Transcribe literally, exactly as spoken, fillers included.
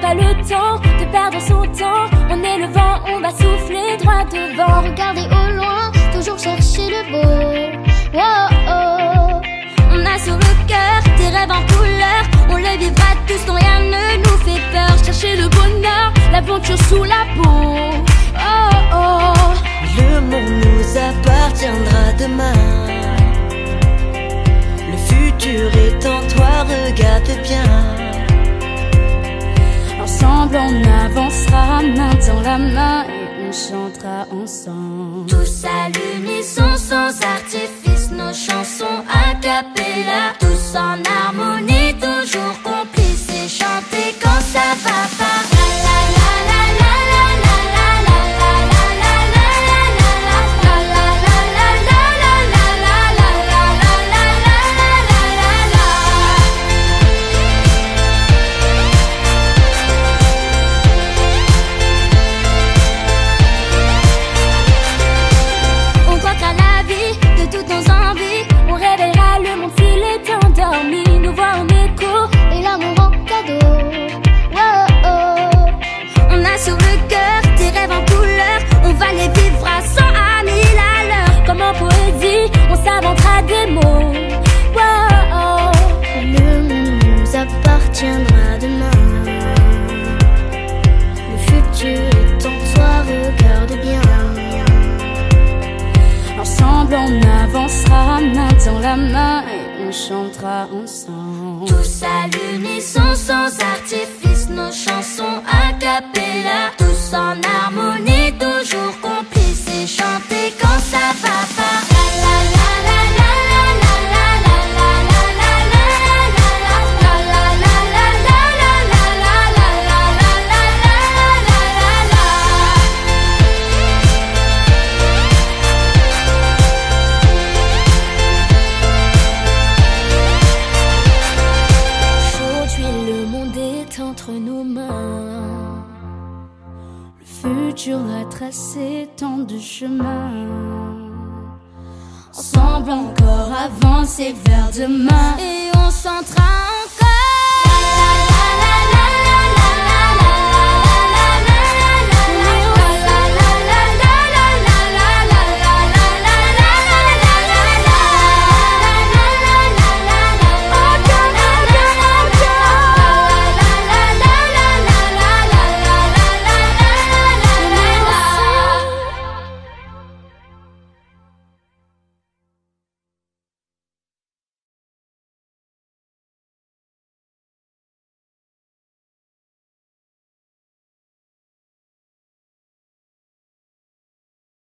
pas le temps de perdre son temps. On est le vent, on va souffler droit devant. Regardez au loin, toujours chercher le beau. Oh, oh. On a sur le cœur des rêves en couleur. On le vivra tous, non rien ne nous fait peur. Chercher le bonheur, l'aventure sous la peau. Oh, oh. Le monde nous appartiendra demain. Le futur est en toi, regarde bien. Ensemble on avancera main dans la main et on chantera ensemble. Tous à l'unisson, sans artifice, nos chansons a cappella. Tous en harmonie, toujours complices et chanter quand ça va pas. Nous voir en écho et l'amour en cadeau. Oh, oh. On a sur le cœur des rêves en couleur. On va les vivre à cent à mille à l'heure. Comme en poésie, on s'inventera des mots. Oh, oh. Le monde nous appartiendra demain. Le futur est en toi, regarde bien. Ensemble on avancera main dans la main et on chantera ensemble. Tous à l'unisson, sans artifice, nos chansons a cappella. Tous en harmonie, toujours complices et chanter quand ça va pas. Entre nos mains, le futur a tracé tant de chemins. Ensemble encore avancer vers demain et on chantera